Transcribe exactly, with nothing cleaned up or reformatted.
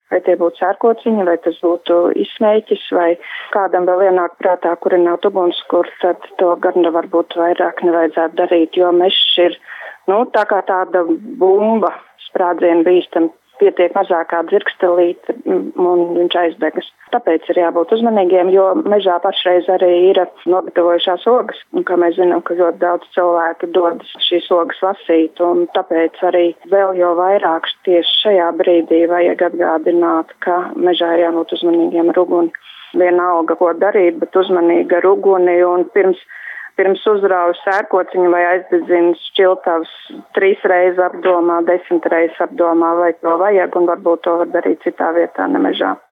Vai tie būtu sērkociņi, vai tas būtu izsmēķis, vai kādam vēl ienāk prātā kurināt ugunskura, tad to gan varbūt vairāk nevajadzētu darīt, jo mežs ir, nu, tā kā tāda bumba, sprādzienu bīstam, pietiek mazākā dzirkstelīte un viņš aizdegas. Tāpēc ir jābūt uzmanīgiem, jo mežā pašreiz arī ir nogatavojušās ogas. Un kā mēs zinām, ka ļoti daudz cilvēku dodas šīs ogas lasīt, un tāpēc arī vēl jau vairāk tieši šajā brīdī vajag atgādināt, ka mežā ir jābūt uzmanīgiem ar uguni. Vienalga, ko darīt, bet uzmanīgi ar uguni, un pirms Pirms uzraujas sērkociņu vai aizdedzina šķiltavas trīs reizes apdomā, desmit reizes apdomā, vai to vajag, un varbūt to var darīt citā vietā, ne mežā.